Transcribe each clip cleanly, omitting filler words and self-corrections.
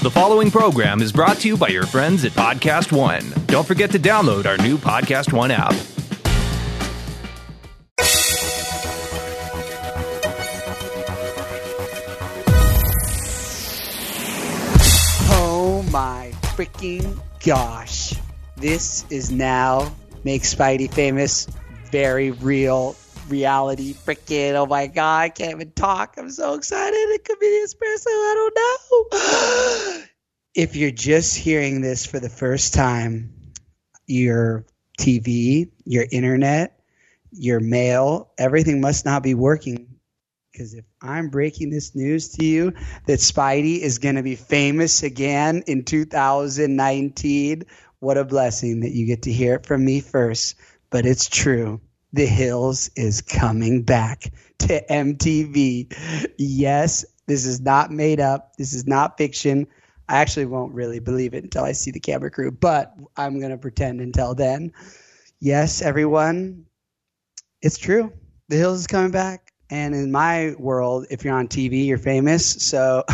The following program is brought to you by your friends at Podcast One. Don't forget to download our new Podcast One app. Oh my freaking gosh. This is now Make Spidey Famous, very real reality freaking, oh my god, I can't even talk. I'm so excited. It could be the espresso, I don't know. If you're just hearing this for the first time, your TV, your internet, your mail, everything must not be working. Because if I'm breaking this news to you that Spidey is going to be famous again in 2019, what a blessing that you get to hear it from me first. But it's true. The Hills is coming back to MTV. Yes, this is not made up. This is not fiction. I actually won't really believe it until I see the camera crew, but I'm going to pretend until then. Yes, everyone, it's true. The Hills is coming back. And in my world, if you're on TV, you're famous. So,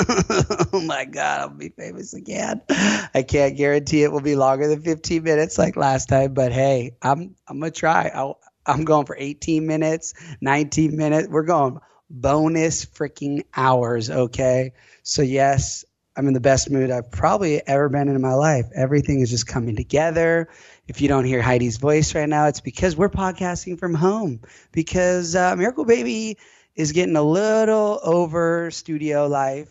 oh my God, I'll be famous again. I can't guarantee it will be longer than 15 minutes like last time. But hey, I'm going to try. I'm going for 18 minutes, 19 minutes. We're going bonus freaking hours, okay? So yes, I'm in the best mood I've probably ever been in my life. Everything is just coming together. If you don't hear Heidi's voice right now, it's because we're podcasting from home. Because Miracle Baby is getting a little over studio life.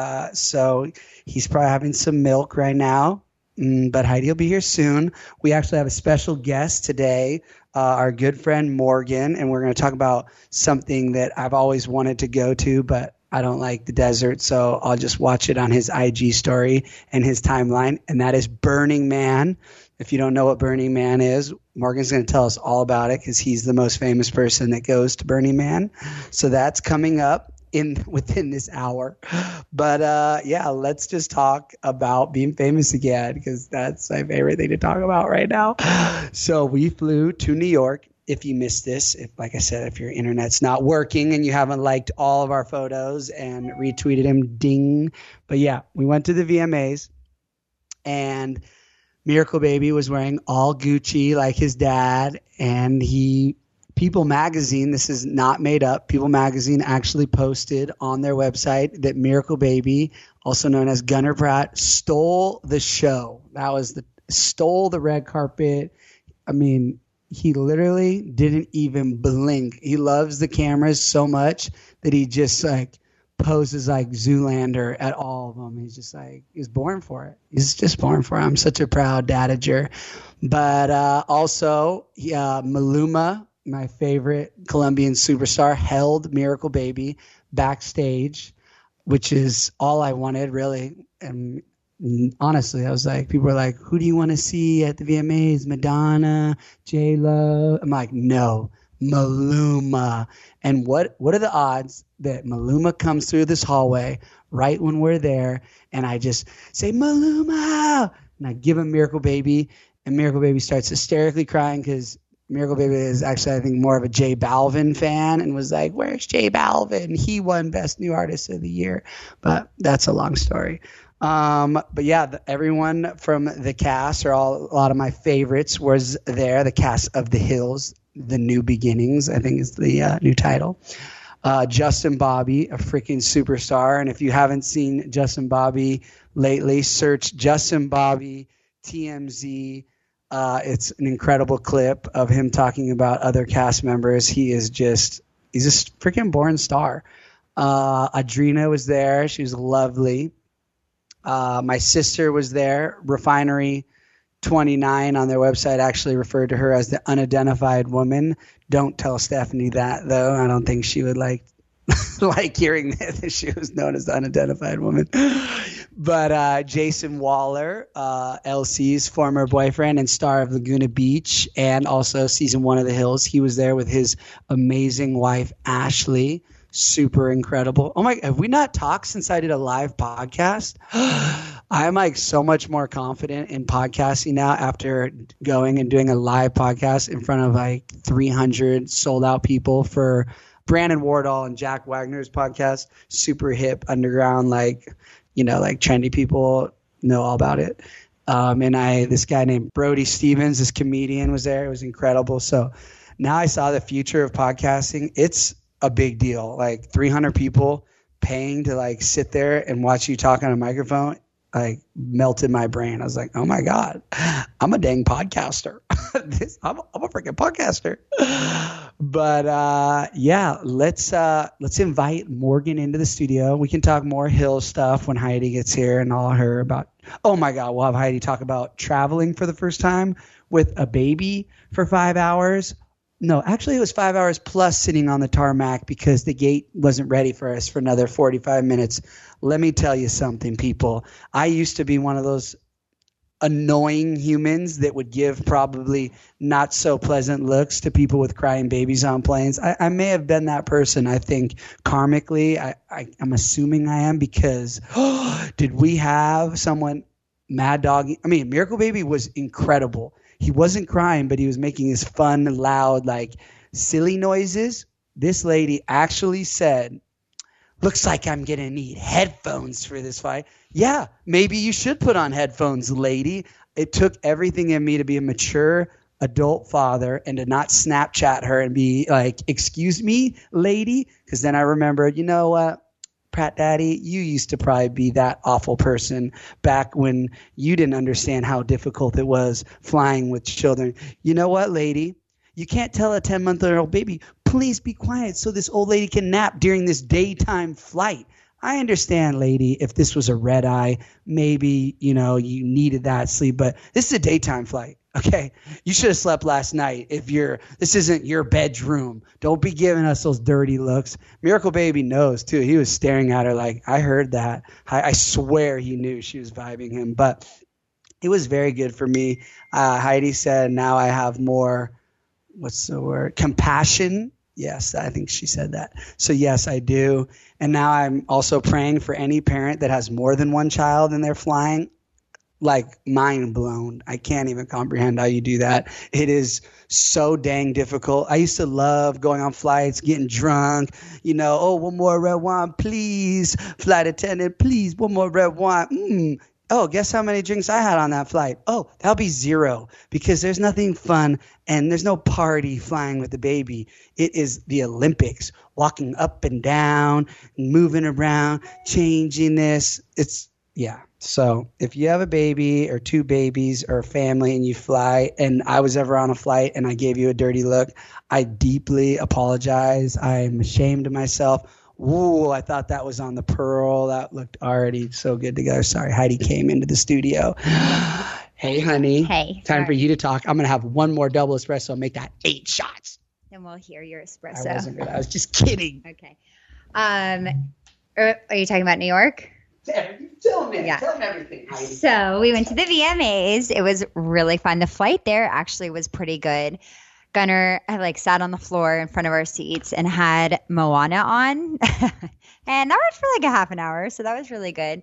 So he's probably having some milk right now. But Heidi will be here soon. We actually have a special guest today, our good friend Morgan, and we're going to talk about something that I've always wanted to go to, but I don't like the desert, so I'll just watch it on his IG story and his timeline, and that is Burning Man. If you don't know what Burning Man is, Morgan's going to tell us all about it because he's the most famous person that goes to Burning Man. So that's coming up within this hour. But yeah, let's just talk about being famous again because that's my favorite thing to talk about right now. So we flew to New York. If you missed this, like I said, if your internet's not working and you haven't liked all of our photos and retweeted him, ding. But yeah, we went to the VMAs and Miracle Baby was wearing all Gucci like his dad, and People Magazine, this is not made up, People Magazine actually posted on their website that Miracle Baby, also known as Gunnar Pratt, stole the show. Stole the red carpet. I mean, he literally didn't even blink. He loves the cameras so much that he just like poses like Zoolander at all of them. He's just like, he's born for it. He's just born for it. I'm such a proud dadager. But also, Maluma, my favorite Colombian superstar, held Miracle Baby backstage, which is all I wanted, really. And honestly, I was like, people were like, who do you want to see at the VMAs? Madonna, J-Lo? I'm like, no, Maluma. And what are the odds that Maluma comes through this hallway right when we're there, and I just say, Maluma, and I give him Miracle Baby, and Miracle Baby starts hysterically crying because Miracle Baby is actually, I think, more of a J Balvin fan and was like, where's J Balvin? He won Best New Artist of the Year. But that's a long story. But yeah, everyone from the cast, a lot of my favorites, was there. The cast of The Hills, The New Beginnings, I think is the new title. Justin Bobby, a freaking superstar. And if you haven't seen Justin Bobby lately, search Justin Bobby TMZ. It's an incredible clip of him talking about other cast members. He's a freaking born star. Adrina was there. She was lovely. My sister was there. Refinery 29 on their website actually referred to her as the unidentified woman. Don't tell Stephanie that, though. I don't think she would like hearing that she was known as the unidentified woman. But Jason Waller, LC's former boyfriend and star of Laguna Beach and also season 1 of The Hills, he was there with his amazing wife, Ashley. Super incredible. Oh my, have we not talked since I did a live podcast? I'm like so much more confident in podcasting now after going and doing a live podcast in front of like 300 sold out people for Brandon Wardall and Jack Wagner's podcast. Super hip, underground, like like trendy people know all about it. And this guy named Brody Stevens, this comedian, was there. It was incredible. So now I saw the future of podcasting. It's a big deal. Like 300 people paying to like sit there and watch you talk on a microphone, like melted my brain. I was like, oh my God, I'm a dang podcaster. I'm a freaking podcaster. But yeah, let's invite Morgan into the studio. We can talk more Hill stuff when Heidi gets here and all her about. Oh my God, we'll have Heidi talk about traveling for the first time with a baby for 5 hours. No, actually it was 5 hours plus sitting on the tarmac because the gate wasn't ready for us for another 45 minutes. Let me tell you something, people. I used to be one of those annoying humans that would give probably not so pleasant looks to people with crying babies on planes. I may have been that person. I think karmically, I'm assuming I am because did we have someone mad dog? I mean, Miracle Baby was incredible. He wasn't crying, but he was making his fun, loud, like silly noises. This lady actually said, looks like I'm going to need headphones for this fight. Yeah, maybe you should put on headphones, lady. It took everything in me to be a mature adult father and to not Snapchat her and be like, excuse me, lady. Because then I remembered, you know what? Pratt Daddy, you used to probably be that awful person back when you didn't understand how difficult it was flying with children. You know what, lady? You can't tell a 10-month-old baby, please be quiet so this old lady can nap during this daytime flight. I understand, lady, if this was a red eye, maybe, you needed that sleep, but this is a daytime flight. Okay, you should have slept last night. This isn't your bedroom. Don't be giving us those dirty looks. Miracle Baby knows too. He was staring at her like, I heard that. I swear he knew she was vibing him, but it was very good for me. Heidi said, now I have more, what's the word? Compassion. Yes, I think she said that. So yes, I do. And now I'm also praying for any parent that has more than one child and they're flying. Like mind blown. I can't even comprehend how you do that. It is so dang difficult. I used to love going on flights, getting drunk, oh, one more red wine, please. Flight attendant, please, one more red wine. Oh, guess how many drinks I had on that flight? Oh, that'll be 0 because there's nothing fun and there's no party flying with the baby. It is the Olympics, walking up and down, moving around, changing this. Yeah. So if you have a baby or 2 babies or a family and you fly and I was ever on a flight and I gave you a dirty look, I deeply apologize. I'm ashamed of myself. Ooh, I thought that was on the Pearl. That looked already so good together. Sorry, Heidi came into the studio. Hey, honey. Hey. Time for you to talk. I'm going to have one more double espresso. Make that 8 shots. Then we'll hear your espresso. I wasn't good. I was just kidding. Okay. Are you talking about New York? Tell me. Yeah. Tell me everything, Heidi. So we went to the VMAs. It was really fun. The flight there actually was pretty good. Gunnar had sat on the floor in front of our seats and had Moana on. And that was for a half an hour. So that was really good.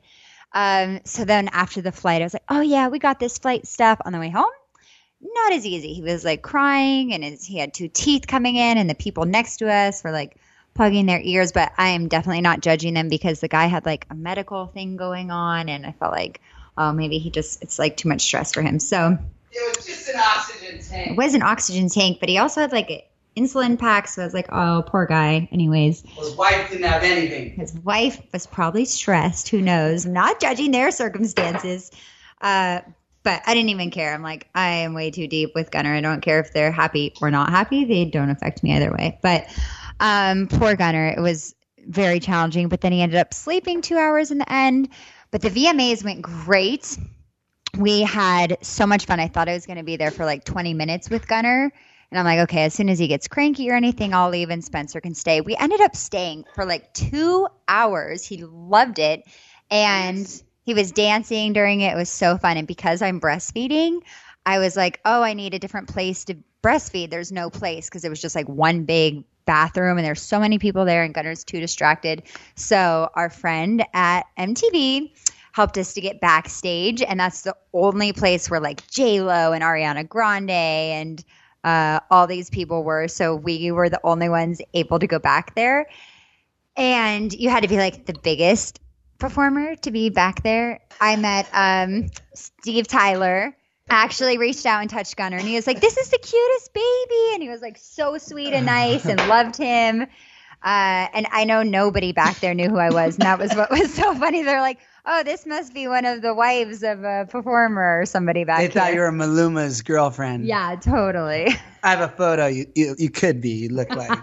So then after the flight, I was like, oh yeah, we got this flight stuff. On the way home, not as easy. He was crying and he had 2 teeth coming in and the people next to us were plugging their ears. But I am definitely not judging them because the guy had a medical thing going on. And I felt maybe it's too much stress for him. So it was just an oxygen tank. It was an oxygen tank, but he also had an insulin pack. So I was oh, poor guy. Anyways. His wife didn't have anything. His wife was probably stressed. Who knows? I'm not judging their circumstances. But I didn't even care. I'm I am way too deep with Gunnar. I don't care if they're happy or not happy. They don't affect me either way. But poor Gunnar. It was very challenging. But then he ended up sleeping 2 hours in the end. But the VMAs went great. We had so much fun. I thought I was going to be there for 20 minutes with Gunnar. And I'm okay, as soon as he gets cranky or anything, I'll leave and Spencer can stay. We ended up staying for 2 hours. He loved it. And he was dancing during it. It was so fun. And because I'm breastfeeding, I was oh, I need a different place to breastfeed. There's no place because it was just one big bathroom and there's so many people there and Gunnar's too distracted. So our friend at MTV helped us to get backstage, and that's the only place where J-Lo and Ariana Grande and all these people were. So we were the only ones able to go back there. And you had to be the biggest performer to be back there. I met Steve Tyler. Actually reached out and touched Gunnar, and he was like, "This is the cutest baby," and he was like so sweet and nice and loved him. And I know nobody back there knew who I was, and that was what was so funny. They're like, "Oh, this must be one of the wives of a performer or somebody back They here." thought you were Maluma's girlfriend. Yeah, totally. I have a photo. You could be. You look like.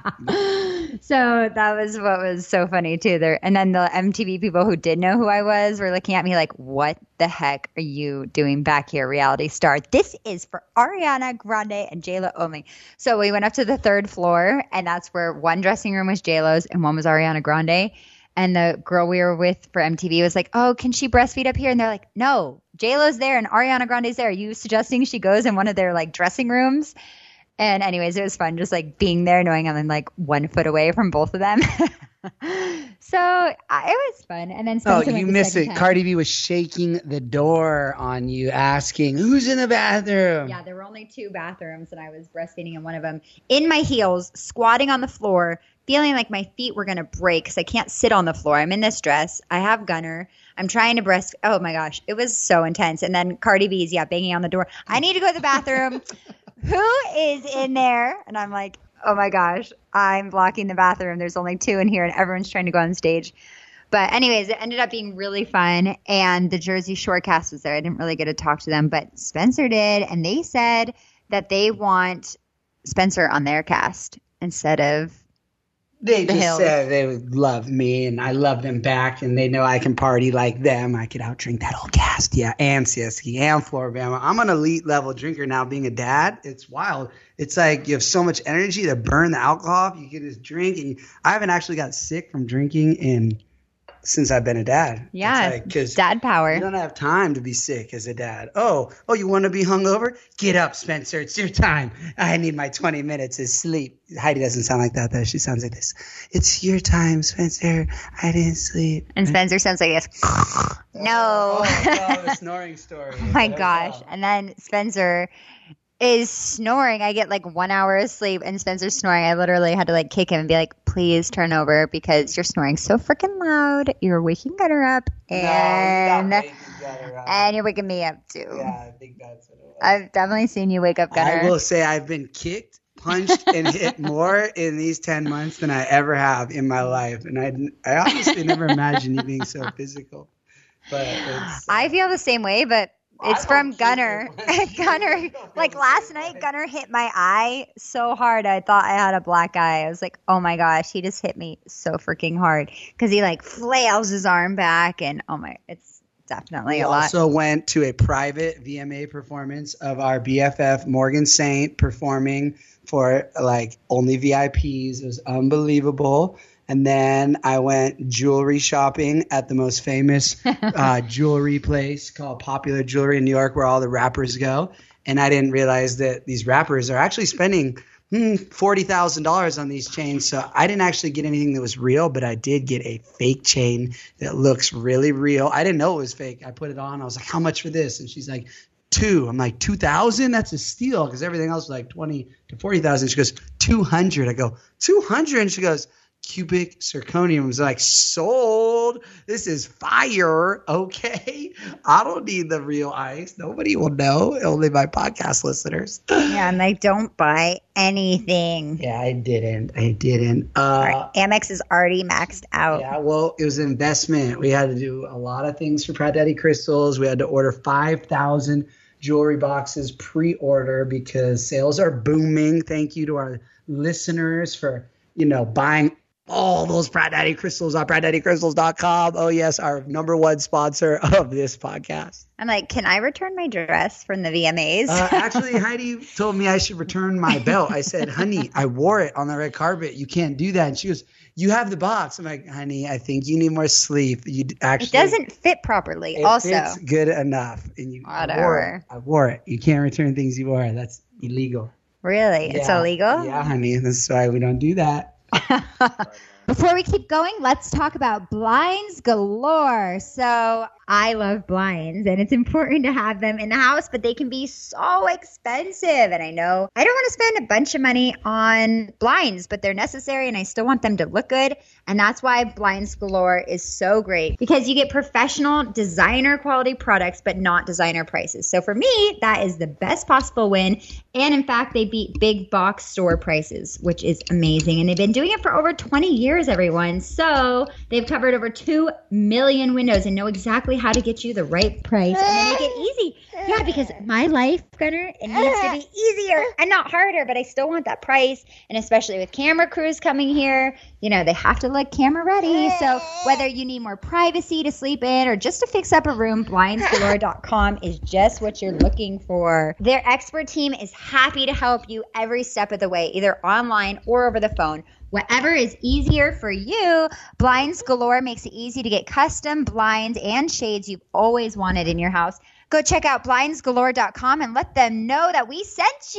So that was what was so funny too. There, and then the MTV people who did know who I was were looking at me like, "What the heck are you doing back here, reality star? This is for Ariana Grande and J-Lo only." So we went up to the third floor, and that's where one dressing room was J-Lo's and one was Ariana Grande. And the girl we were with for MTV was like, "Oh, can she breastfeed up here?" And they're like, "No, J-Lo's there and Ariana Grande's there. Are you suggesting she goes in one of their like dressing rooms?" And anyways, it was fun just like being there, knowing I'm like 1 foot away from both of them. So it was fun. And then Oh, Spencer went you the missed second it. time. Cardi B was shaking the door on you, asking, "Who's in the bathroom?" Yeah, there were only 2 bathrooms, and I was breastfeeding in one of them. In my heels, squatting on the floor, feeling like my feet were going to break because I can't sit on the floor. I'm in this dress. I have Gunnar. I'm trying to breast. Oh, my gosh. It was so intense. And then Cardi B's, banging on the door. "I need to go to the bathroom." "Who is in there?" And I'm like, oh, my gosh. I'm blocking the bathroom. There's only 2 in here, and everyone's trying to go on stage. But anyways, it ended up being really fun, and the Jersey Shore cast was there. I didn't really get to talk to them, but Spencer did, and they said that they want Spencer on their cast instead of They The just Hills. said they would love me, and I love them back, and they know I can party like them. I could outdrink that whole cast, yeah, and Siski and Floribama. I'm an elite level drinker now. Being a dad, it's wild. It's like you have so much energy to burn the alcohol. You can just drink, and I haven't actually got sick from drinking since I've been a dad. Yeah, It's like, 'cause dad power. you don't have time to be sick as a dad. Oh, you want to be hungover? Get up, Spencer. It's your time. I need my 20 minutes of sleep. Heidi doesn't sound like that, though. She sounds like this. "It's your time, Spencer. I didn't sleep." And Spencer sounds like this. No. Oh, the snoring story. Oh my gosh. And then Spencer is snoring. I get like 1 hour of sleep and Spencer's snoring. I literally had to like kick him and be like, "Please turn over because you're snoring so freaking loud. You're waking Gunnar up and you're waking me up too." Yeah, I think that's what it was. I've definitely seen you wake up Gunnar. I will say I've been kicked, punched, and hit more in these 10 months than I ever have in my life. And I honestly never imagined you being so physical. But it's, I feel the same way, but it's I from don't Gunnar. keep it. Gunnar, You don't like feel the last same night, way. Gunnar hit my eye so hard. I thought I had a black eye. I was like, oh my gosh, he just hit me so freaking hard because he like flails his arm back and it's definitely We a lot. also went to a private VMA performance of our BFF Morgan Saint performing for like only VIPs. It was unbelievable. And then I went jewelry shopping at the most famous jewelry place called Popular Jewelry in New York, where all the rappers go. And I didn't realize that these rappers are actually spending $40,000 on these chains. So I didn't actually get anything that was real, but I did get a fake chain that looks really real. I didn't know it was fake. I put it on. I was like, "How much for this?" And she's like, $2,000. I'm like, $2,000? That's a steal, because everything else was like 20 to 40,000. She goes, $200. I go, $200? And she goes, "Cubic zirconium." Was like, "Sold. This is fire." Okay, I don't need the real ice. Nobody will know. Only my podcast listeners. Yeah, I'm like, don't buy anything. Yeah, I didn't. All right, Amex is already maxed out. Yeah, well, it was an investment. We had to do a lot of things for Pratt Daddy Crystals. We had to order 5,000 jewelry boxes pre-order because sales are booming. Thank you to our listeners for, buying all those Pratt Daddy Crystals on PrattDaddyCrystals.com. Oh, yes, our number one sponsor of this podcast. I'm like, can I return my dress from the VMAs? Actually, Heidi told me I should return my belt. I said, "Honey, I wore it on the red carpet. You can't do that." And she goes, "You have the box." I'm like, "Honey, I think you need more sleep. You actually It doesn't fit properly. It also, fits good enough." And Whatever. I wore it. You can't return things you wore. That's illegal. really, it's Yeah. illegal. Yeah, honey. That's why we don't do that. Before we keep going, let's talk about blinds galore. So I love blinds, and it's important to have them in the house, but they can be so expensive. And I know I don't want to spend a bunch of money on blinds, but they're necessary, and I still want them to look good. And that's why Blinds Galore is so great, because you get professional designer quality products, but not designer prices. So for me, that is the best possible win. And in fact, they beat big box store prices, which is amazing. And they've been doing it for over 20 years, everyone. So they've covered over 2 million windows and know exactly how to get you the right price and then make it easy. Yeah, because my life, Gunnar, it needs to be easier and not harder, but I still want that price. And especially with camera crews coming here, you know, they have to look camera ready. So whether you need more privacy to sleep in or just to fix up a room, blindsgalore.com is just what you're looking for. Their expert team is happy to help you every step of the way, either online or over the phone. Whatever is easier for you, Blinds Galore makes it easy to get custom blinds and shades you've always wanted in your house. Go check out blindsgalore.com and let them know that we sent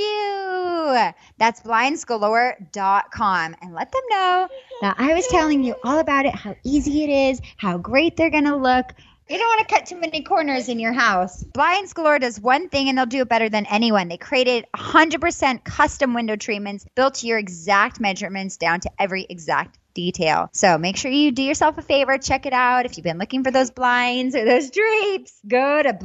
you. That's blindsgalore.com, and let them know that I was telling you all about it, how easy it is, how great they're going to look. You don't want to cut too many corners in your house. Blinds Galore does one thing, and they'll do it better than anyone. They created 100% custom window treatments built to your exact measurements down to every exact detail. So make sure you do yourself a favor. Check it out. If you've been looking for those blinds or those drapes, go to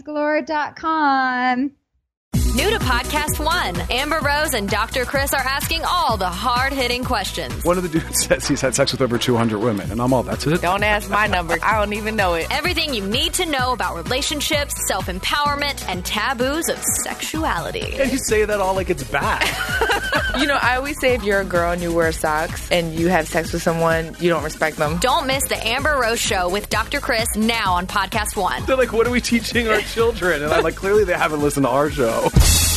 blindsgalore.com. New to Podcast One, Amber Rose and Dr. Chris are asking all the hard-hitting questions. One of the dudes says he's had sex with over 200 women, and I'm all, that's it? Don't ask my number. I don't even know it. Everything you need to know about relationships, self-empowerment, and taboos of sexuality. And you say that all like it's bad. You know, I always say if you're a girl and you wear socks and you have sex with someone, you don't respect them. Don't miss the Amber Rose Show with Dr. Chris now on Podcast One. They're like, what are we teaching our children? And I'm like, clearly they haven't listened to our show.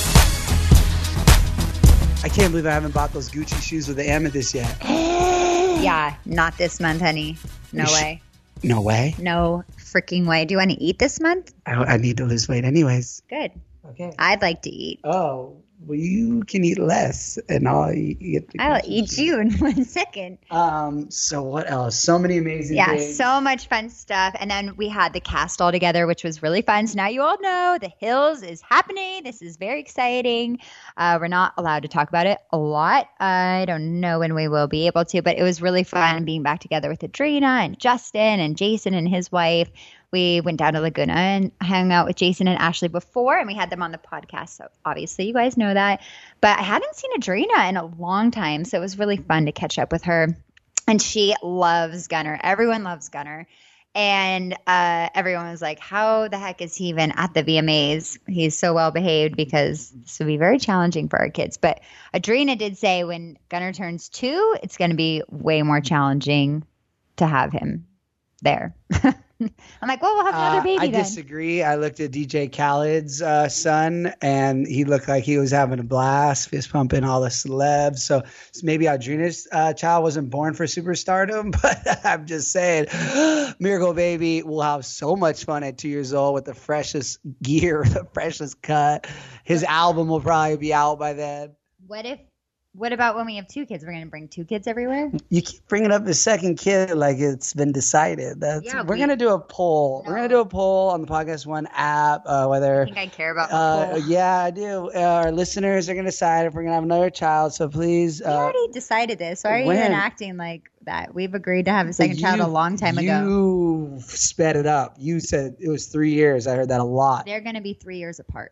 I can't believe I haven't bought those Gucci shoes with the amethyst yet. Yeah, not this month, honey. No way. No way? No freaking way. Do you want to eat this month? I need to lose weight anyways. Good. Okay. I'd like to eat. Oh, well, you can eat less, and I'll eat the I'll Gucci eat shoes. you in 1 second. So what else? So many amazing Yeah, things. so much fun stuff. And then we had the cast all together, which was really fun. So now you all know the Hills is happening. This is very exciting. We're not allowed to talk about it a lot. I don't know when we will be able to, but it was really fun being back together with Adrena and Justin and Jason and his wife. We went down to Laguna and hung out with Jason and Ashley before, and we had them on the podcast. So obviously you guys know that. But I hadn't seen Adrena in a long time, so it was really fun to catch up with her. And she loves Gunnar. Everyone loves Gunnar. And everyone was like, how the heck is he even at the VMAs? He's so well behaved, because this would be very challenging for our kids. But Adrena did say when Gunnar turns 2, it's going to be way more challenging to have him there. I'm like, well, we'll have another baby I then. disagree. I looked at DJ Khaled's son, and he looked like he was having a blast, fist pumping all the celebs. So maybe Adrena's child wasn't born for superstardom, but I'm just saying, Miracle Baby will have so much fun at 2 years old with the freshest gear, the freshest cut. His album will probably be out by then. What about when we have 2 kids? We're going to bring 2 kids everywhere? You keep bringing up the second kid like it's been decided. We're going to do a poll. No. We're going to do a poll on the Podcast One app, whether I think I care about the poll. Yeah, I do. Our listeners are going to decide if we're going to have another child. So please. We already decided this. Why are you when? even acting like that? We've agreed to have a second child a long time ago. You sped it up. You said it was 3 years. I heard that a lot. They're going to be 3 years apart.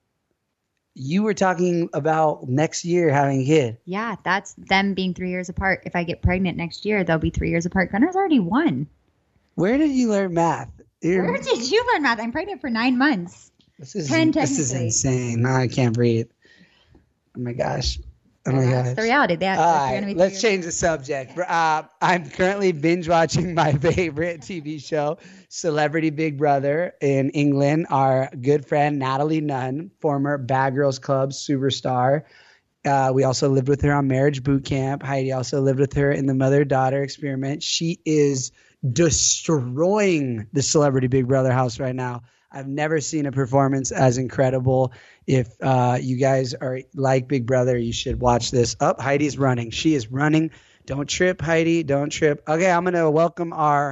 You were talking about next year having a kid. Yeah, that's them being 3 years apart. If I get pregnant next year, they'll be 3 years apart. Gunnar's already 1. Where did you learn math? Where did you learn math? I'm pregnant for 9 months. This is 10 This technically. is insane. Now I can't breathe. Oh my gosh. Oh my That's gosh. the reality. They're All gonna right, be 3 let's years change the subject. I'm currently binge watching my favorite TV show, Celebrity Big Brother in England. Our good friend Natalie Nunn, former Bad Girls Club superstar. We also lived with her on Marriage Boot Camp. Heidi also lived with her in the mother-daughter experiment. She is destroying the Celebrity Big Brother house right now. I've never seen a performance as incredible. If you guys are like Big Brother, you should watch this. Heidi's running. She is running. Don't trip, Heidi. Don't trip. Okay, I'm going to welcome our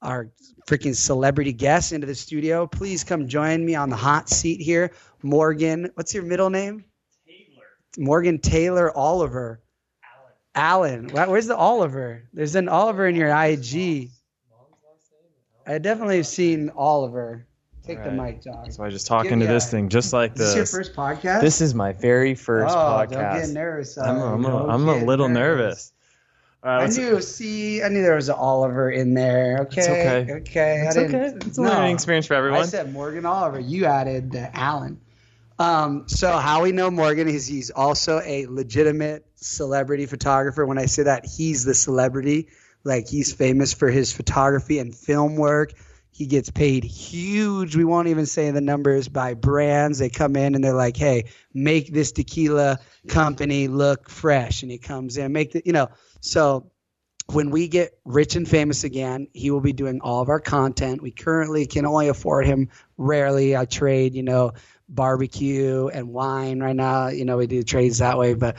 our freaking celebrity guest into the studio. Please come join me on the hot seat here. Morgan, what's your middle name? Taylor. Morgan Taylor Oliver. Allen. Where's the Oliver? There's an Oliver in your IG. I definitely have seen Oliver. Take the mic, John. So I just talk into this thing just like this. Is this your first podcast? This is my very first podcast. Don't get nervous. I'm a little nervous. I knew there was an Oliver in there. Okay. It's okay. Okay. It's okay. It's a learning experience for everyone. I said Morgan Oliver. You added Allen. So how we know Morgan is he's also a legitimate celebrity photographer. When I say that, he's the celebrity. Like, he's famous for his photography and film work. He gets paid huge. We won't even say the numbers by brands. They come in and they're like, hey, make this tequila company look fresh. And he comes in, So when we get rich and famous again, he will be doing all of our content. We currently can only afford him rarely. I trade, barbecue and wine right now. We do trades that way. But,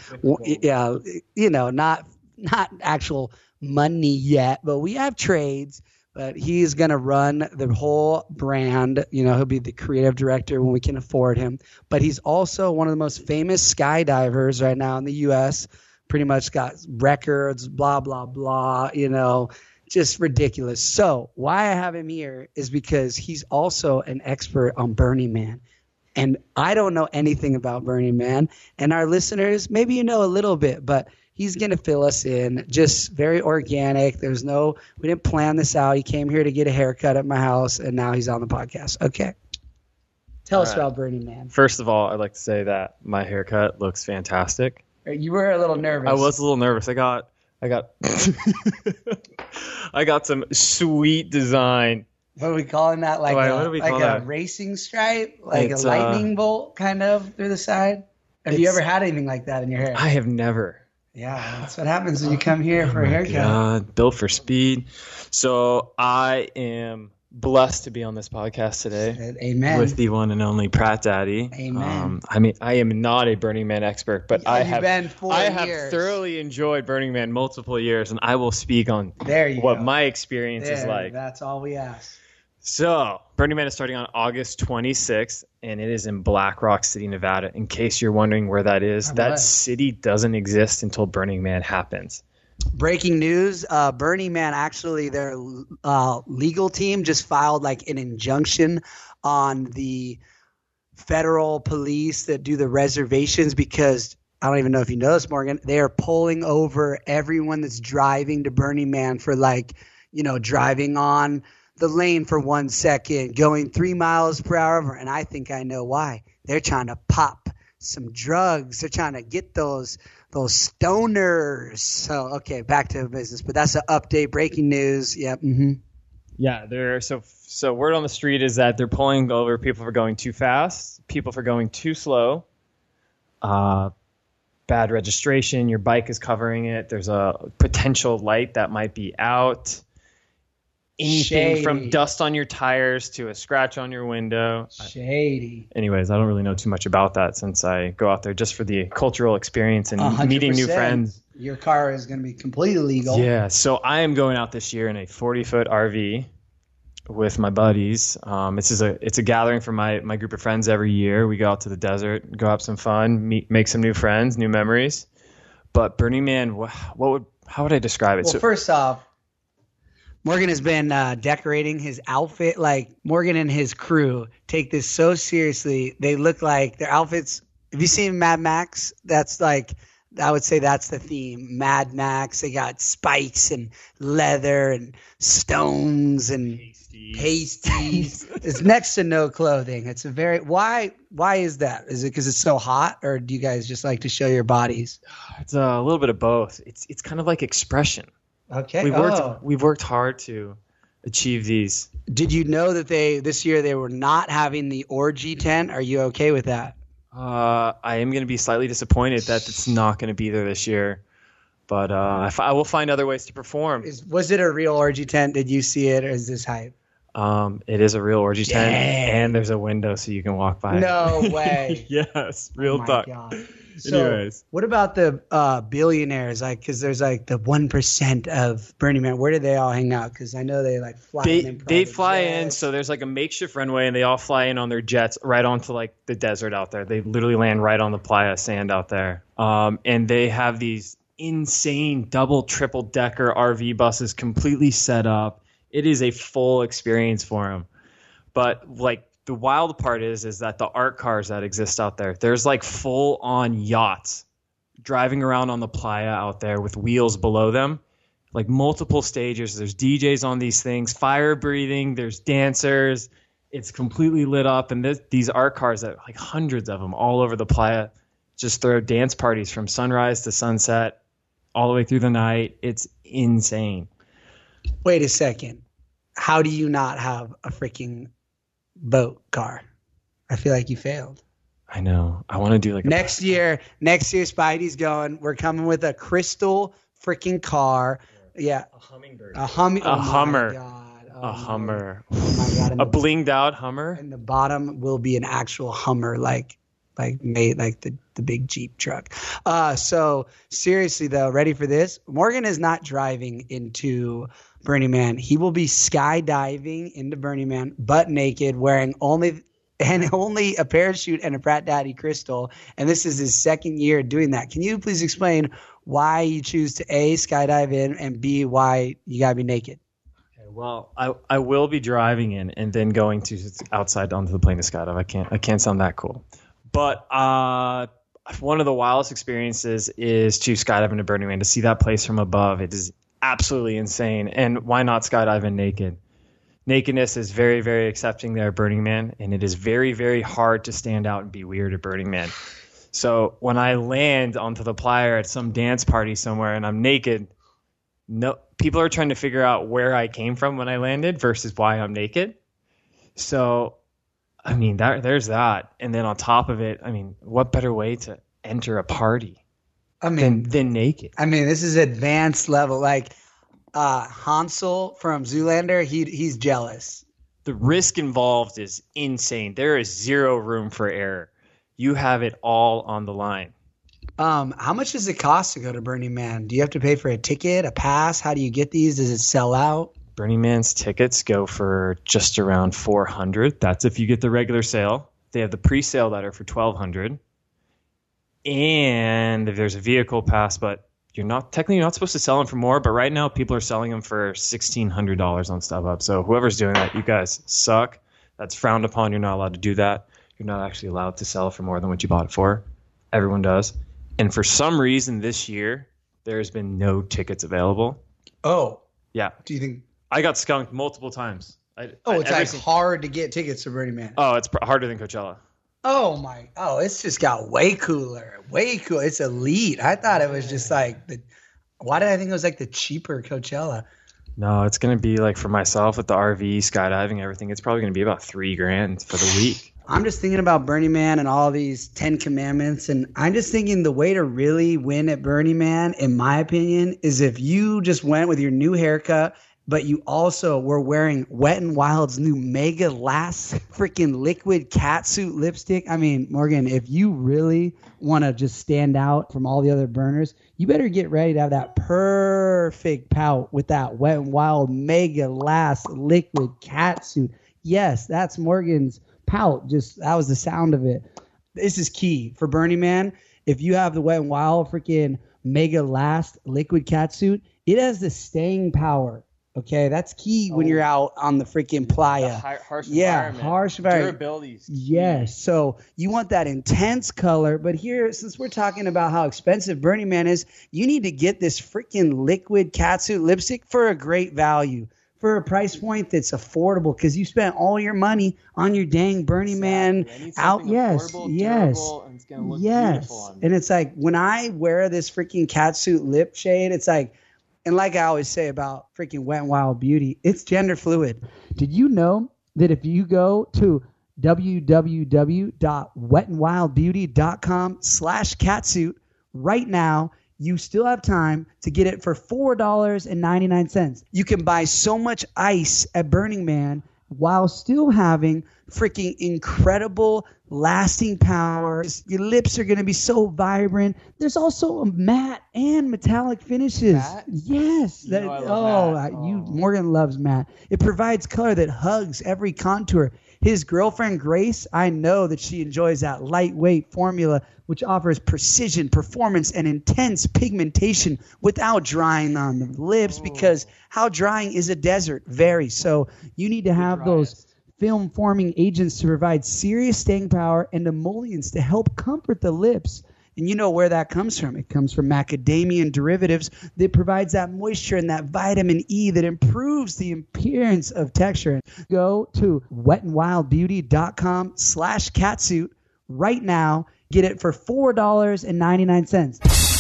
not actual money yet. But we have trades. But he's going to run the whole brand. He'll be the creative director when we can afford him. But he's also one of the most famous skydivers right now in the U.S., pretty much got records, blah, blah, blah, just ridiculous. So why I have him here is because he's also an expert on Burning Man. And I don't know anything about Burning Man. And our listeners, maybe you know a little bit, but he's going to fill us in, just very organic. We didn't plan this out. He came here to get a haircut at my house, and now he's on the podcast. Okay. Tell us about Burning Man. First of all, I'd like to say that my haircut looks fantastic. You were a little nervous. I was a little nervous. I got I got some sweet design. What are we calling that? Like a racing stripe? Like a lightning bolt kind of through the side? Have you ever had anything like that in your hair? I have never. Yeah, that's what happens when you come here for a haircut. God, built for speed. So I am blessed to be on this podcast today. Amen. With the one and only Pratt Daddy. Amen. I am not a Burning Man expert, but I have thoroughly enjoyed Burning Man multiple years, and I will speak on what my experience is like. That's all we ask. So, Burning Man is starting on August 26th, and it is in Black Rock City, Nevada. In case you're wondering where that is, that city doesn't exist until Burning Man happens. Breaking news, Burning Man, actually, their legal team just filed like an injunction on the federal police that do the reservations because I don't even know if you know this, Morgan, they are pulling over everyone that's driving to Burning Man for driving on the lane for 1 second, going 3 miles per hour. And I think I know why. They're trying to pop some drugs. They're trying to get those stoners. So, okay, back to business. But that's an update, breaking news. Yep. Mm-hmm. Yeah, so word on the street is that they're pulling over people for going too fast, people for going too slow, bad registration, your bike is covering it, there's a potential light that might be out. Anything from dust on your tires to a scratch on your window. Shady. Anyways, I don't really know too much about that since I go out there just for the cultural experience and 100%. Meeting new friends. Your car is going to be completely legal. Yeah, so I am going out this year in a 40-foot RV with my buddies. It's a gathering for my group of friends every year. We go out to the desert, go have some fun, make some new friends, new memories. But Burning Man, how would I describe it? Well, first off, Morgan has been decorating his outfit. Like, Morgan and his crew take this so seriously. They look like their outfits. Have you seen Mad Max? That's like, I would say that's the theme. Mad Max. They got spikes and leather and stones and pasties. It's next to no clothing. It's why is that? Is it because it's so hot, or do you guys just like to show your bodies? It's a little bit of both. It's kind of like expression. Okay. We've worked hard to achieve these. Did you know that this year they were not having the orgy tent? Are you okay with that? I am going to be slightly disappointed that it's not going to be there this year, but I will find other ways to perform. Was it a real orgy tent? Did you see it, or is this hype? It is a real orgy tent, Dang. and there's a window so you can walk by. No way. Yes, real Oh my talk. God. So, Anyways. what about the billionaires? Like, because there's like the 1% of Burning Man. Where do they all hang out? Because I know they like fly in. They fly in, jets. so there's like a makeshift runway, and they all fly in on their jets right onto like the desert out there. They literally land right on the playa sand out there. And they have these insane double, triple decker RV buses completely set up. It is a full experience for them. But like the wild part is that the art cars that exist out there, there's like full on yachts driving around on the playa out there with wheels below them, like multiple stages. There's DJs on these things, fire breathing. There's dancers. It's completely lit up. And these art cars, that like hundreds of them all over the playa, just throw dance parties from sunrise to sunset all the way through the night. It's insane. Wait a second. How do you not have a freaking boat car? I feel like you failed. I know. I want to do like Next year, Spidey's going. We're coming with a crystal freaking car. Yeah. a hummingbird. A Hummer. A Hummer. My God. Oh, A Hummer. Oh my God. A blinged out Hummer. And the bottom will be an actual Hummer, like made like the big Jeep truck. So seriously though, ready for this? Morgan is not driving into Burning Man. He will be skydiving into Burning Man, butt naked, wearing only a parachute and a Pratt Daddy crystal. And this is his second year doing that. Can you please explain why you choose to A, skydive in, and B, why you gotta be naked? Well, I will be driving in and then going to outside onto the plane to skydive. I can't sound that cool. But one of the wildest experiences is to skydive into Burning Man, to see that place from above. It is absolutely insane. And why not skydive in naked? Nakedness is very, very accepting there at Burning Man, and it is very, very hard to stand out and be weird at Burning Man. So when I land onto the playa at some dance party somewhere and I'm naked, no, people are trying to figure out where I came from when I landed versus why I'm naked. So, I mean, there's that. And then on top of it, I mean, what better way to enter a party than naked? I mean, this is advanced level. Like Hansel from Zoolander, he's jealous. The risk involved is insane. There is zero room for error. You have it all on the line. How much does it cost to go to Burning Man? Do you have to pay for a ticket, a pass? How do you get these? Does it sell out? Burning Man's tickets go for just around $400. That's if you get the regular sale. They have the pre-sale that are for $1,200. And if there's a vehicle pass, but you're not supposed to sell them for more. But right now, people are selling them for $1,600 on StubHub. So whoever's doing that, you guys suck. That's frowned upon. You're not allowed to do that. You're not actually allowed to sell it for more than what you bought it for. Everyone does. And for some reason this year, there's been no tickets available. Oh. Yeah. Do you think? I got skunked multiple times. It's hard to get tickets to Burning Man. Oh, it's harder than Coachella. Oh, it's just got way cooler. Way cool. It's elite. I thought it was just like why did I think it was like the cheaper Coachella? No, it's going to be like for myself with the RV, skydiving, everything. It's probably going to be about $3,000 for the week. I'm just thinking about Burning Man and all these 10 commandments. And I'm just thinking the way to really win at Burning Man, in my opinion, is if you just went with your new haircut, but you also were wearing Wet n Wild's new Mega Last freaking liquid catsuit lipstick. I mean, Morgan, if you really want to just stand out from all the other burners, you better get ready to have that perfect pout with that Wet n Wild Mega Last liquid catsuit. Yes, that's Morgan's pout. Just that was the sound of it. This is key for Burning Man. If you have the Wet n Wild freaking Mega Last liquid catsuit, it has the staying power. Okay, that's key when you're out on the freaking playa. Harsh environment. Harsh environment. Durability is key. Yes, so you want that intense color, but here, since we're talking about how expensive Burning Man is, you need to get this freaking liquid catsuit lipstick for a great value, for a price point that's affordable, because you spent all your money on your dang Burning Man out. Yes, durable, and it's gonna look beautiful on me. And it's like when I wear this freaking catsuit lip shade, it's like. And like I always say about freaking Wet n Wild Beauty, it's gender fluid. Did you know that if you go to www.wetandwildbeauty.com/catsuit right now, you still have time to get it for $4.99. You can buy so much ice at Burning Man while still having freaking incredible lasting power. Your lips are going to be so vibrant. There's also a matte and metallic finishes. Matte? Yes. You know I love matte. Morgan loves matte. It provides color that hugs every contour. His girlfriend, Grace, I know that she enjoys that lightweight formula, which offers precision, performance, and intense pigmentation without drying on the lips, because how drying is a desert varies. So you need to have those film-forming agents to provide serious staying power and emollients to help comfort the lips. And you know where that comes from. It comes from macadamia derivatives that provides that moisture and that vitamin E that improves the appearance of texture. Go to wetandwildbeauty.com/catsuit right now. Get it for $4.99.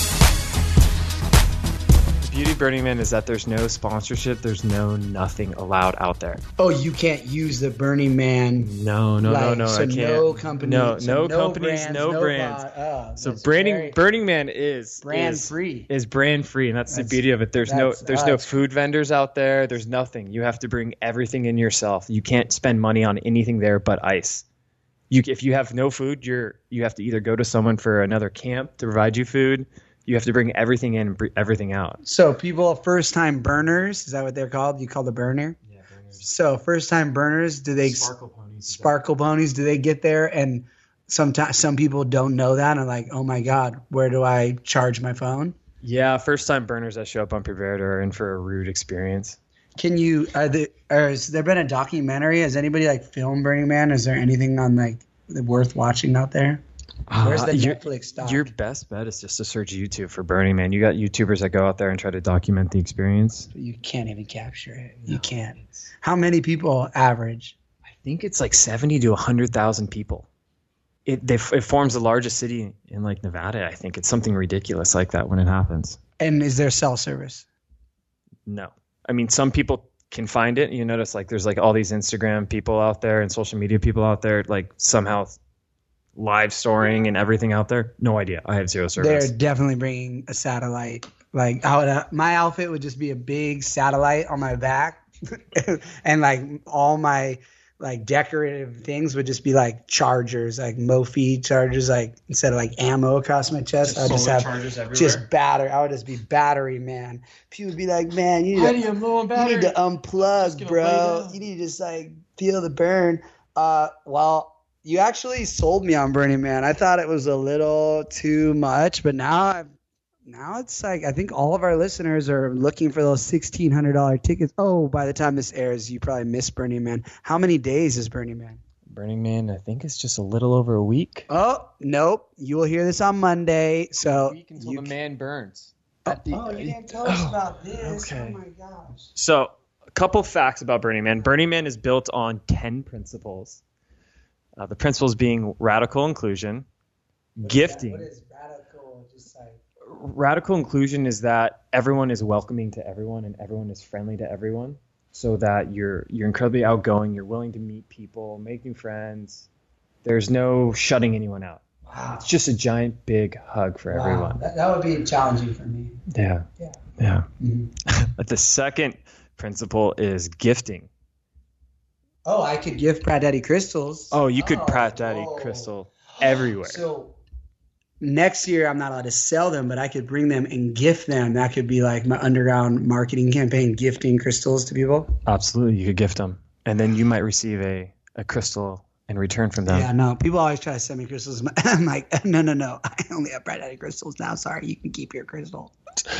The beauty of Burning Man is that there's no sponsorship. There's nothing allowed out there. Oh, you can't use the Burning Man. No, So I can't. no company. No so companies, no brands. So that's Burning Man is brand free. Is brand free, and that's the beauty of it. There's no food vendors out there. There's nothing. You have to bring everything in yourself. You can't spend money on anything there but ice. If you have no food, you have to either go to someone for another camp to provide you food. You have to bring everything in and bring everything out. So people, first-time burners, is that what they're called? You call the burner? Yeah, burners. So first-time burners, do they Sparkle ponies? Do they get there? And sometimes some people don't know that and are like, oh my God, where do I charge my phone? Yeah, first-time burners that show up on Prepared are in for a rude experience. Can you? Has there been a documentary? Has anybody like filmed Burning Man? Is there anything on like worth watching out there? Where's the Netflix doc? Your best bet is just to search YouTube for Burning Man. You got YouTubers that go out there and try to document the experience. You can't even capture it. You can't. How many people average? I think it's like 70 to 100,000 people. It forms the largest city in like Nevada. I think it's something ridiculous like that when it happens. And is there cell service? No. I mean, some people can find it. You notice like there's like all these Instagram people out there and social media people out there like somehow live storing and everything out there. No idea. I have zero service. They're definitely bringing a satellite. Like my outfit would just be a big satellite on my back, and like all my like decorative things would just be like chargers, like Mophie chargers, like instead of like ammo across my chest, I would just have just battery. I would just be battery man. People would be like, man, you need to unplug, bro. You need to just like feel the burn. Well, you actually sold me on Burning Man. I thought it was a little too much, but now it's like I think all of our listeners are looking for those $1,600 tickets. Oh, by the time this airs, you probably missed Burning Man. How many days is Burning Man? Burning Man, I think it's just a little over a week. Oh, nope. You will hear this on Monday. So a week until the man burns. You didn't tell us about this. Okay. Oh my gosh. So a couple facts about Burning Man. Burning Man is built on 10 principles. The principles being radical inclusion, gifting. What is radical? Just like Radical inclusion is that everyone is welcoming to everyone and everyone is friendly to everyone, so that you're incredibly outgoing. You're willing to meet people, make new friends. There's no shutting anyone out. wow. It's just a giant big hug for everyone. That would be challenging for me. Yeah. Mm-hmm. The second principle is gifting. Oh, I could gift Pratt Daddy crystals. Oh, you could Pratt Daddy crystal everywhere. So next year, I'm not allowed to sell them, but I could bring them and gift them. That could be like my underground marketing campaign, gifting crystals to people. Absolutely, you could gift them, and then you might receive a crystal in return from them. Yeah, no. People always try to send me crystals. I'm like, no. I only have Pratt Daddy crystals now. Sorry, you can keep your crystal.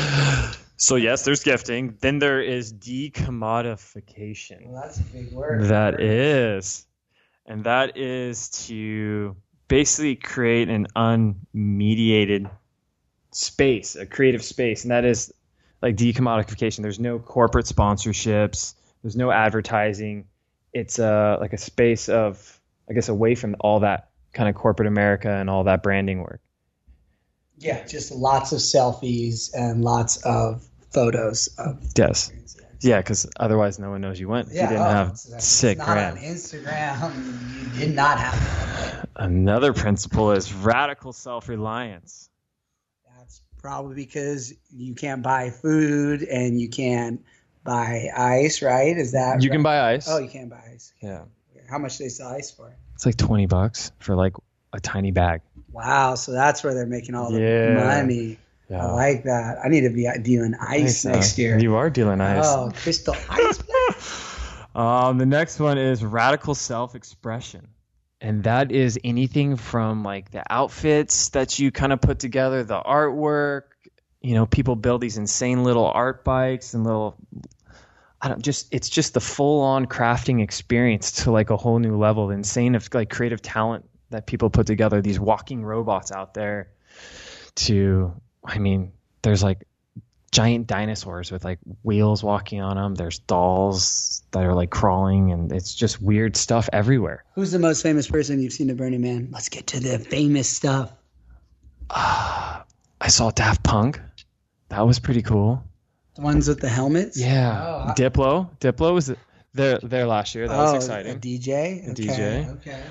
So yes, there's gifting. Then there is decommodification. Well, that's a big word. That is to basically create an unmediated space, a creative space, and that is like decommodification. There's no corporate sponsorships. There's no advertising. It's like a space of, I guess, away from all that kind of corporate America and all that branding work. Yeah, just lots of selfies and lots of photos of. Yes. Yeah, because otherwise no one knows you went. Yeah, you didn't have so sick not brand. on Instagram. You did not have. Another principle is radical self-reliance. That's probably because you can't buy food and you can't buy ice, right? Is that You can buy ice. Oh, you can buy ice. Yeah. How much do they sell ice for? It's like $20 for like a tiny bag. Wow, so that's where they're making all the Yeah. money. Yeah. I like that. I need to be dealing ice next year. You are dealing ice. Oh, crystal ice. The next one is radical self-expression. And that is anything from like the outfits that you kind of put together, the artwork, people build these insane little art bikes and it's just the full-on crafting experience to like a whole new level, the insane of like creative talent that people put together, these walking robots out there there's like giant dinosaurs with like wheels walking on them. There's dolls that are like crawling, and it's just weird stuff everywhere. Who's the most famous person you've seen at Burning Man? Let's get to the famous stuff. I saw Daft Punk. That was pretty cool. The ones with the helmets? Yeah. Oh, Diplo was there last year. That was exciting. A DJ? A DJ. Okay.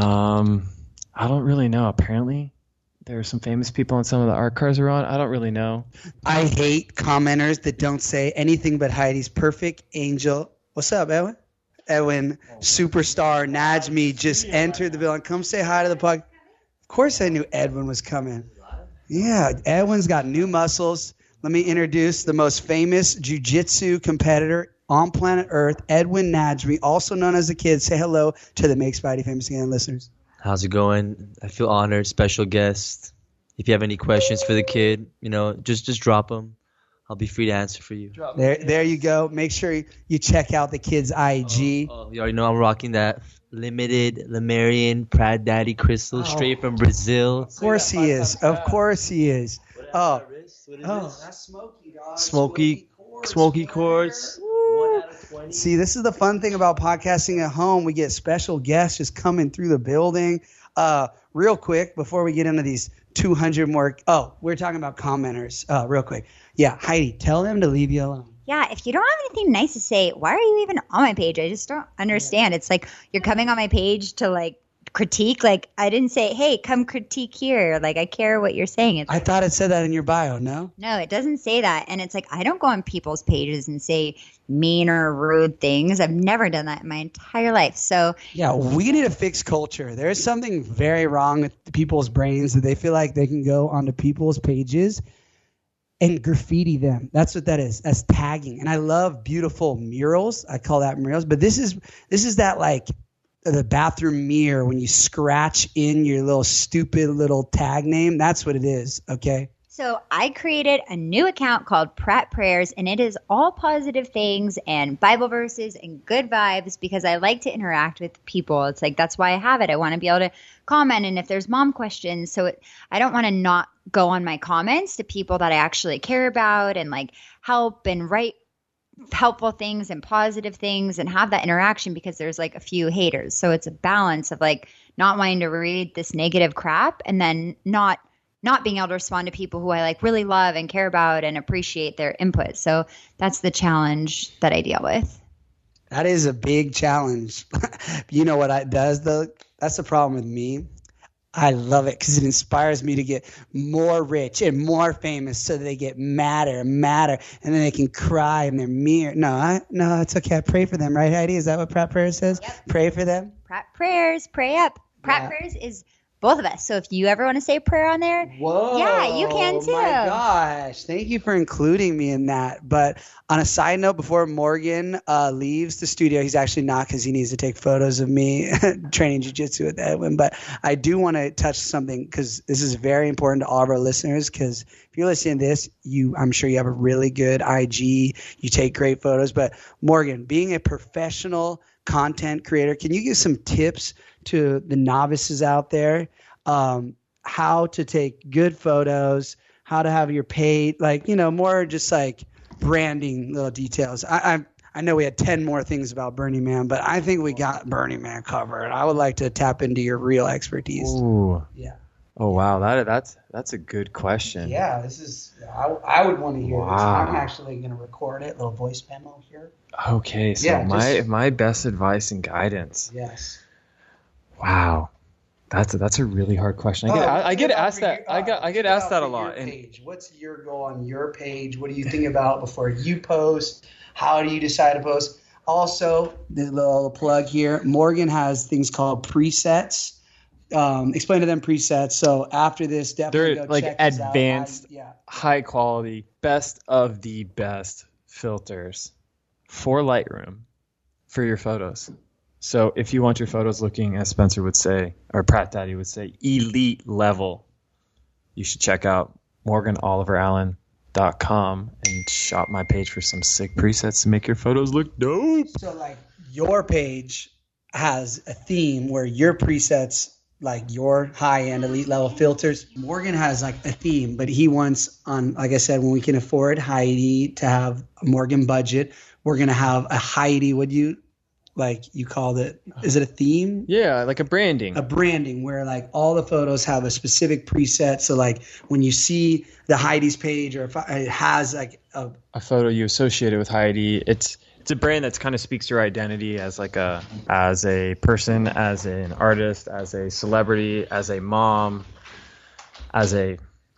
I don't really know. Apparently, there are some famous people on some of the art cars around. I don't really know. I hate commenters that don't say anything but Heidi's perfect angel. What's up, Edwin? Edwin, superstar Najmi just entered the building. Come say hi to the pug. Of course I knew Edwin was coming. Yeah, Edwin's got new muscles. Let me introduce the most famous jiu-jitsu competitor on planet Earth, Edwin Najmi, also known as the Kid. Say hello to the Make Spidey Famous Again listeners. How's it going? I feel honored, special guest. If you have any questions for the kid, just drop them. I'll be free to answer for you. There you go. Make sure you check out the kid's IG. You already know I'm rocking that limited Lemurian Prad Daddy crystal straight from Brazil. Of course he is. Of course he is. Oh, that's Smokey, dog. Smoky Quartz. 1 out of 20. See, this is the fun thing about podcasting at home. We get special guests just coming through the building. Real quick, before we get into these 200 more. Oh, we're talking about commenters. Real quick. Yeah, Heidi, tell them to leave you alone. Yeah, if you don't have anything nice to say, why are you even on my page? I just don't understand. It's like you're coming on my page to like critique. Like I didn't say, hey, come critique here. Like I care what you're saying. I thought it said that in your bio, no? No, it doesn't say that. And it's like I don't go on people's pages and say mean or rude things. I've never done that in my entire life. So yeah, we need to fix culture. There's something very wrong with people's brains that they feel like they can go onto people's pages and graffiti them. That's what that is. That's tagging. And I love beautiful murals. I call that murals. But this is that like the bathroom mirror when you scratch in your little stupid little tag name. That's what it is. Okay. So I created a new account called Pratt Prayers, and it is all positive things and Bible verses and good vibes because I like to interact with people. It's like that's why I have it. I want to be able to comment, and if there's mom questions, I don't want to not go on my comments to people that I actually care about and like help and write helpful things and positive things and have that interaction because there's like a few haters. So it's a balance of like not wanting to read this negative crap and then not being able to respond to people who I like really love and care about and appreciate their input. So that's the challenge that I deal with. That is a big challenge. You know what it does though? That's the problem with me. I love it because it inspires me to get more rich and more famous so that they get madder and madder and then they can cry in their mirror. No, it's okay. I pray for them, right, Heidi? Is that what Pratt Prayers says? Yep. Pray for them? Pratt Prayers, pray up. Pratt Prayers is both of us. So if you ever want to say a prayer on there, yeah, you can too. Oh my gosh. Thank you for including me in that. But on a side note, before Morgan leaves the studio, he's actually not because he needs to take photos of me training jiu-jitsu with Edwin. But I do want to touch something because this is very important to all of our listeners because if you're listening to this, I'm sure you have a really good IG. You take great photos. But Morgan, being a professional content creator, can you give some tips to the novices out there, how to take good photos, how to have your page, more just like branding little details. I know we had 10 more things about Burning Man, but I think we got Burning Man covered. I would like to tap into your real expertise. Ooh. Yeah. Oh wow, that's a good question. Yeah, this is. I would want to hear this. Wow. I'm actually going to record it. Little voice memo here. Okay, so Yeah, my best advice and guidance. Yes. Wow, That's a really hard question. I get asked that. I get asked that a lot. Page. What's your goal on your page? What do you think about before you post? How do you decide to post? Also, the little plug here. Morgan has things called presets. Explain to them presets. So after this, definitely they're go like check this advanced, out. high quality, best of the best filters for Lightroom for your photos. So if you want your photos looking, as Spencer would say, or Pratt Daddy would say, elite level, you should check out MorganOliverAllen.com and shop my page for some sick presets to make your photos look dope. So like your page has a theme where your presets, like your high-end elite level filters. Morgan has like a theme, but he wants on, like I said, when we can afford Heidi to have a Morgan budget, we're going to have a Heidi, you called it, is it a theme? Yeah, like a branding. A branding where like all the photos have a specific preset. So like when you see the Heidi's page or if it has like a photo you associate it with Heidi, it's a brand that kind of speaks to your identity as a person, as an artist, as a celebrity, as a mom, as a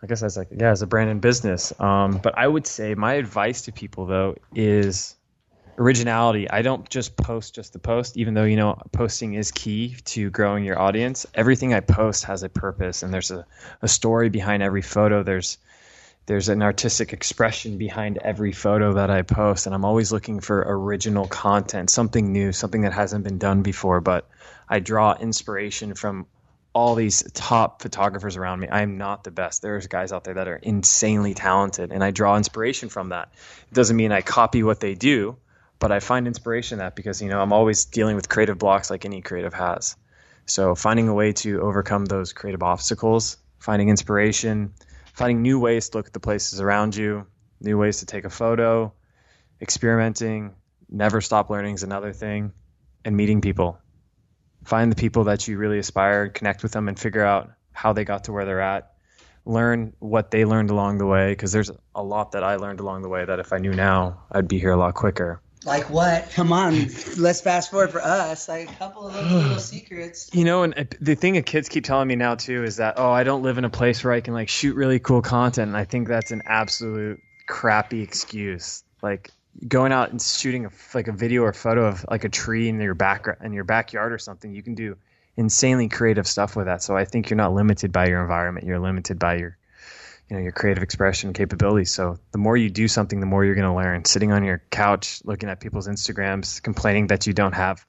brand in business. But I would say my advice to people though is originality. I don't just post just to post, even though, posting is key to growing your audience. Everything I post has a purpose and there's a story behind every photo. There's an artistic expression behind every photo that I post, and I'm always looking for original content, something new, something that hasn't been done before. But I draw inspiration from all these top photographers around me. I am not the best. There's guys out there that are insanely talented, and I draw inspiration from that. It doesn't mean I copy what they do, but I find inspiration in that because, I'm always dealing with creative blocks like any creative has. So finding a way to overcome those creative obstacles, finding inspiration, finding new ways to look at the places around you, new ways to take a photo, experimenting, never stop learning is another thing, and meeting people. Find the people that you really aspire, connect with them, and figure out how they got to where they're at. Learn what they learned along the way, because there's a lot that I learned along the way that if I knew now, I'd be here a lot quicker. Like what? Come on, let's fast forward for us. Like a couple of little secrets. And the thing that kids keep telling me now too is that, I don't live in a place where I can shoot really cool content. And I think that's an absolute crappy excuse. Like going out and shooting a video or photo of a tree in your backyard or something, you can do insanely creative stuff with that. So I think you're not limited by your environment. You're limited by your creative expression capabilities. So the more you do something, the more you're going to learn. Sitting on your couch, looking at people's Instagrams, complaining that you don't have,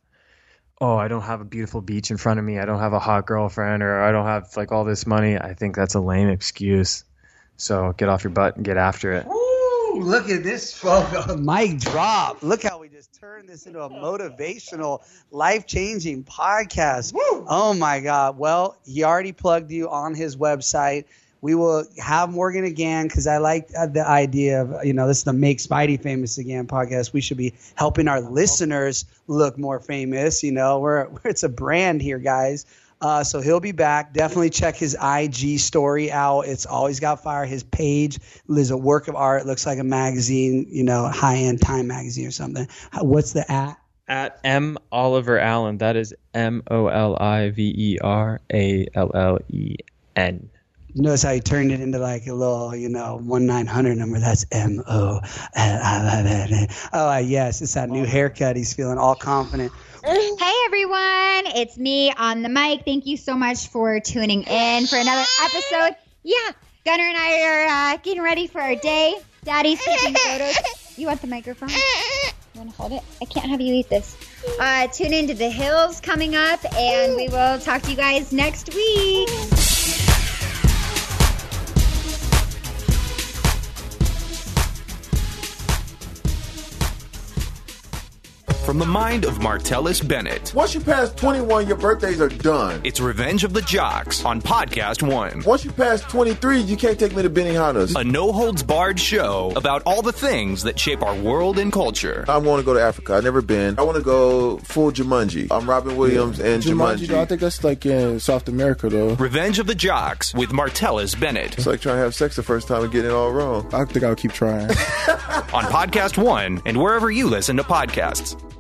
I don't have a beautiful beach in front of me. I don't have a hot girlfriend, or I don't have all this money. I think that's a lame excuse. So get off your butt and get after it. Ooh, look at this photo. Mic drop. Look how we just turned this into a motivational, life-changing podcast. Woo. Oh my God. Well, he already plugged you on his website. We will have Morgan again because I like the idea of, this is the Make Spidey Famous Again podcast. We should be helping our listeners look more famous. It's a brand here, guys. So he'll be back. Definitely check his IG story out. It's always got fire. His page is a work of art. It looks like a magazine, high-end Time magazine or something. What's the at? At M. Oliver Allen. That is MOLIVERALLEN. Notice how you turned it into a little, 1-900 number. That's MO. Oh, yes. It's that new haircut. He's feeling all confident. Hey, everyone. It's me on the mic. Thank you so much for tuning in for another episode. Yeah, Gunnar and I are getting ready for our day. Daddy's taking photos. You want the microphone? You want to hold it? I can't have you eat this. Tune into The Hills coming up, and we will talk to you guys next week. From the mind of Martellus Bennett. Once you pass 21, your birthdays are done. It's Revenge of the Jocks on Podcast One. Once you pass 23, you can't take me to Benihana's. A no-holds-barred show about all the things that shape our world and culture. I want to go to Africa. I've never been. I want to go full Jumanji. I'm Robin Williams and Jumanji. Though, I think that's in South America, though. Revenge of the Jocks with Martellus Bennett. It's like trying to have sex the first time and getting it all wrong. I think I'll keep trying. On Podcast One and wherever you listen to podcasts.